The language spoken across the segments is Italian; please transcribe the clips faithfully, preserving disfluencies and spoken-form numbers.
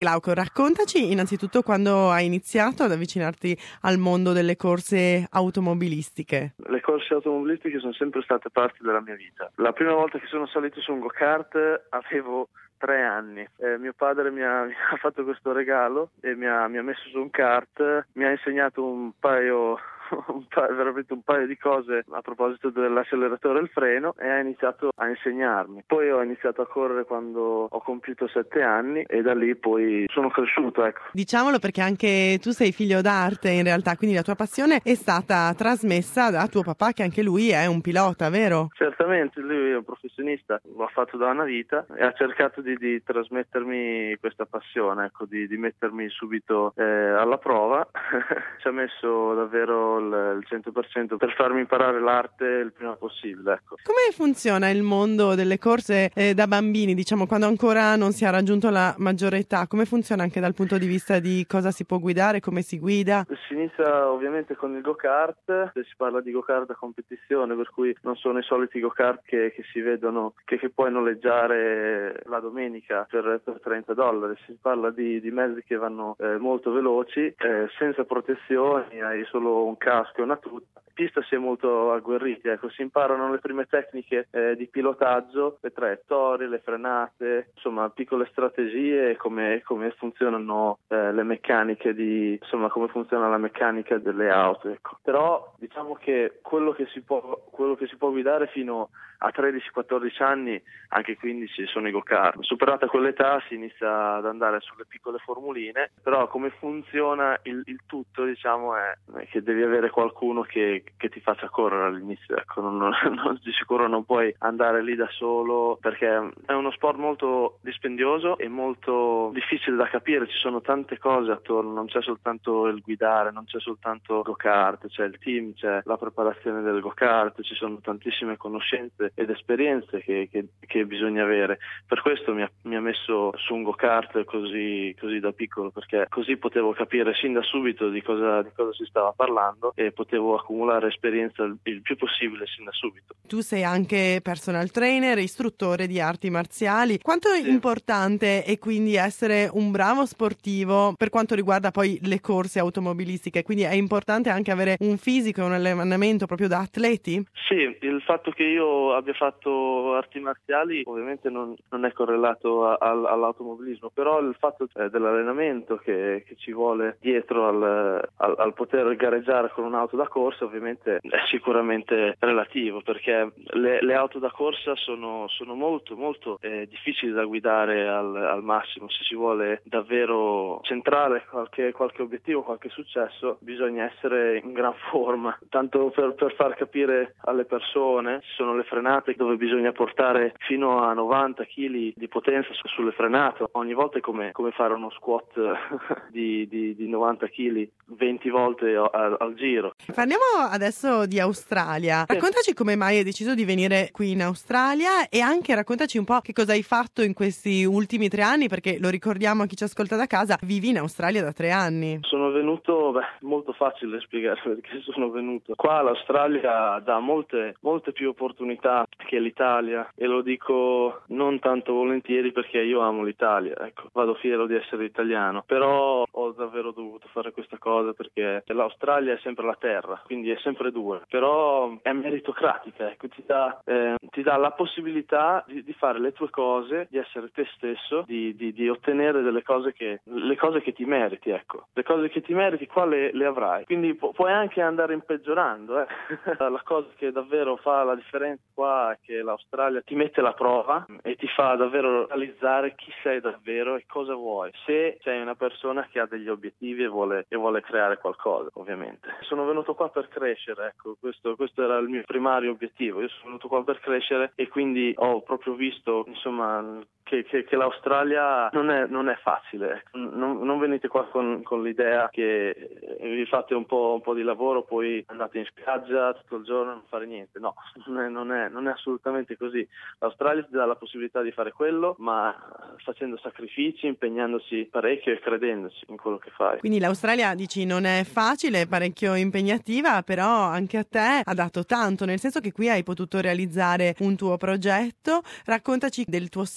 Glauco, raccontaci innanzitutto quando hai iniziato ad avvicinarti al mondo delle corse automobilistiche. Le corse automobilistiche sono sempre state parte della mia vita. La prima volta che sono salito su un go-kart avevo tre anni. Eh, mio padre mi ha, mi ha fatto questo regalo e mi ha, mi ha messo su un kart, mi ha insegnato un paio un paio, veramente un paio di cose a proposito dell'acceleratore e il freno, e ha iniziato a insegnarmi. Poi ho iniziato a correre quando ho compiuto sette anni e da lì poi sono cresciuto, ecco. Diciamolo perché anche tu sei figlio d'arte in realtà, quindi la tua passione è stata trasmessa da tuo papà, che anche lui è un pilota, vero? Certamente, lui è un professionista, l'ha fatto da una vita e ha cercato di, di trasmettermi questa passione, ecco, di, di mettermi subito eh, alla prova. Ci ha messo davvero il cento per cento per farmi imparare l'arte il prima possibile, ecco. Come funziona il mondo delle corse eh, da bambini, diciamo, quando ancora non si è raggiunto la maggiore età? Come funziona anche dal punto di vista di cosa si può guidare, come si guida? Si inizia ovviamente con il go-kart, si parla di go-kart a competizione, per cui non sono i soliti go-kart che, che si vedono, che, che puoi noleggiare la domenica per, per trenta dollari. Si parla di, di mezzi che vanno eh, molto veloci, eh, senza protezioni, hai solo un casco e una tuta. La pista si è molto agguerriti, ecco, si imparano le prime tecniche eh, di pilotaggio, le traiettorie, le frenate, insomma piccole strategie, come, come funzionano eh, le meccaniche di, insomma come funziona la meccanica delle auto, ecco. Però diciamo che quello che si può, quello che si può guidare fino a tredici quattordici anni, anche quindici, sono i go-kart. Superata quell'età si inizia ad andare sulle piccole formuline, però come funziona il, il tutto, diciamo, è che devi avere qualcuno che, che ti faccia correre all'inizio, ecco, non, non, non, di sicuro non puoi andare lì da solo, perché è uno sport molto dispendioso e molto difficile da capire, ci sono tante cose attorno, non c'è soltanto il guidare, non c'è soltanto il go-kart, c'è il team, c'è la preparazione del go-kart, ci sono tantissime conoscenze ed esperienze che, che, che bisogna avere. Per questo mi ha, mi ha messo su un go-kart così, così da piccolo, perché così potevo capire sin da subito di cosa, di cosa si stava parlando e potevo accumulare esperienza il, il più possibile sin da subito. Tu sei anche personal trainer, istruttore di arti marziali. Quanto è Sì. importante è quindi essere un bravo sportivo per quanto riguarda poi le corse automobilistiche? Quindi è importante anche avere un fisico e un allenamento proprio da atleti? Sì, il fatto che io abbia fatto arti marziali ovviamente non, non è correlato a, a, all'automobilismo, però il fatto eh, dell'allenamento che, che ci vuole dietro al, al, al poter gareggiare con un'auto da corsa ovviamente è sicuramente relativo, perché le, le auto da corsa sono, sono molto molto eh, difficili da guidare al, al massimo. Se si vuole davvero centrare qualche, qualche obiettivo, qualche successo, bisogna essere in gran forma. Tanto per, per far capire alle persone, ci sono le frenate dove bisogna portare fino a novanta chili di potenza su, sulle frenate. Ogni volta è come, come fare uno squat di, di, di novanta chili venti volte al, al giro. Parliamo adesso di Australia. Raccontaci come mai hai deciso di venire qui in Australia e anche raccontaci un po' che cosa hai fatto in questi ultimi tre anni, perché lo ricordiamo a chi ci ascolta da casa, vivi in Australia da tre anni. Sono venuto, beh, molto facile spiegare perché sono venuto. Qua l'Australia dà molte, molte più opportunità che l'Italia, e lo dico non tanto volentieri perché io amo l'Italia, ecco, vado fiero di essere italiano, però ho davvero dovuto fare questa cosa perché l'Australia è sempre la terra, quindi è sempre due, però è meritocratica, ecco, ti dà, eh, ti dà la possibilità di, di fare le tue cose, di essere te stesso, di, di, di ottenere delle cose che, le cose che ti meriti, ecco, le cose che ti meriti qua le, le avrai, quindi pu- puoi anche andare impeggiorando, eh. La cosa che davvero fa la differenza qua è che l'Australia ti mette alla prova e ti fa davvero realizzare chi sei davvero e cosa vuoi, se sei una persona che ha degli obiettivi e vuole, e vuole creare qualcosa, ovviamente. Sono venuto qua per crescere, ecco, questo, questo era il mio primario obiettivo. Io sono venuto qua per crescere e quindi ho proprio visto, insomma, che, che, che l'Australia non è, non è facile. Non, non venite qua con, con l'idea che vi fate un po', un po' di lavoro, poi andate in spiaggia tutto il giorno e non fare niente. No, non è, non è, non è assolutamente così. L'Australia ti dà la possibilità di fare quello, ma facendo sacrifici, impegnandosi parecchio e credendosi in quello che fai. Quindi l'Australia, dici, non è facile, è parecchio impegnativa, però anche a te ha dato tanto, nel senso che qui hai potuto realizzare un tuo progetto. Raccontaci del tuo sito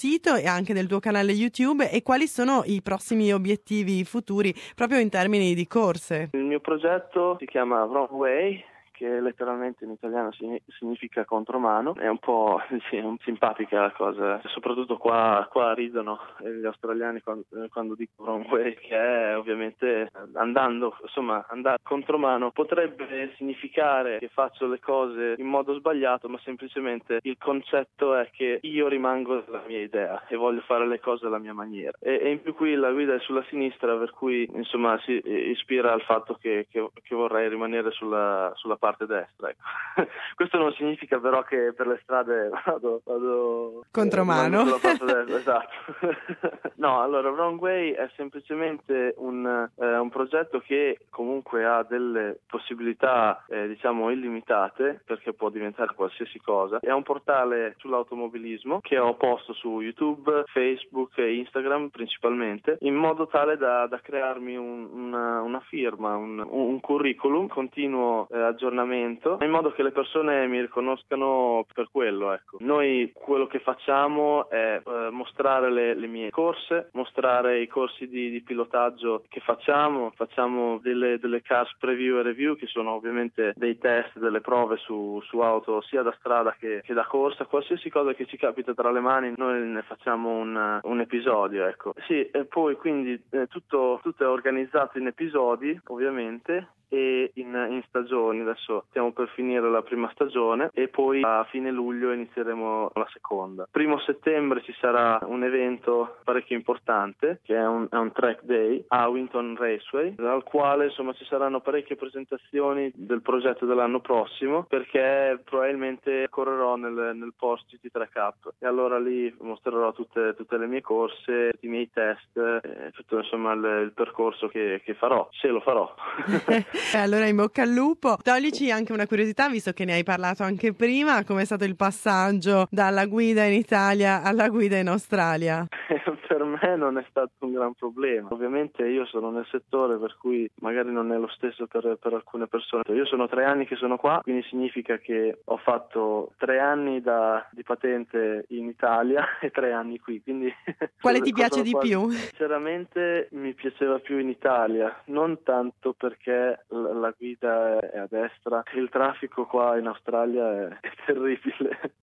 e anche del tuo canale YouTube, e quali sono i prossimi obiettivi futuri proprio in termini di corse? Il mio progetto si chiama Wrong Way, che letteralmente in italiano significa contromano. È un po' sì, un simpatica la cosa, soprattutto qua, qua ridono gli australiani quando, quando dico wrong way, che è ovviamente andando, insomma, andare contromano potrebbe significare che faccio le cose in modo sbagliato, ma semplicemente il concetto è che io rimango nella mia idea e voglio fare le cose alla mia maniera. E, e in più qui la guida è sulla sinistra, per cui insomma si ispira al fatto che, che, che vorrei rimanere sulla, sulla parte destra, ecco. Questo non significa però che per le strade vado, vado contromano. Eh, sulla parte destra, esatto. No, allora Wrong Way è semplicemente un, eh, un progetto che comunque ha delle possibilità eh, diciamo illimitate, perché può diventare qualsiasi cosa. È un portale sull'automobilismo che ho posto su YouTube, Facebook e Instagram principalmente, in modo tale da, da crearmi un, una, una firma, un, un curriculum, continuo eh, aggiornamento, in modo che le persone mi riconoscano per quello, ecco. Noi quello che facciamo è eh, mostrare le, le mie corse, mostrare i corsi di, di pilotaggio che facciamo, facciamo delle, delle cars preview e review, che sono ovviamente dei test, delle prove su, su auto sia da strada che, che da corsa. Qualsiasi cosa che ci capita tra le mani noi ne facciamo un, un episodio, ecco. Sì, e poi quindi eh, tutto, tutto è organizzato in episodi, ovviamente, e in, in stagioni. Adesso stiamo per finire la prima stagione e poi a fine luglio inizieremo la seconda. Primo settembre ci sarà un evento parecchio importante, che è un, è un track day a Winton Raceway, al quale insomma ci saranno parecchie presentazioni del progetto dell'anno prossimo, perché probabilmente correrò nel, nel Porsche G T tre Cup, e allora lì mostrerò tutte, tutte le mie corse, i miei test, eh, tutto insomma il, il percorso che, che farò, se lo farò. Allora in bocca al lupo. Toglici anche una curiosità, visto che ne hai parlato anche prima, com'è stato il passaggio dalla guida in Italia alla guida in Australia? Per me non è stato un gran problema. Ovviamente io sono nel settore, per cui magari non è lo stesso per, per alcune persone. Io sono tre anni che sono qua, quindi significa che ho fatto tre anni da, di patente in Italia e tre anni qui. Quindi quale ti piace di quasi, più? Sinceramente mi piaceva più in Italia, non tanto perché la, la guida è a destra, il traffico qua in Australia è, è terribile.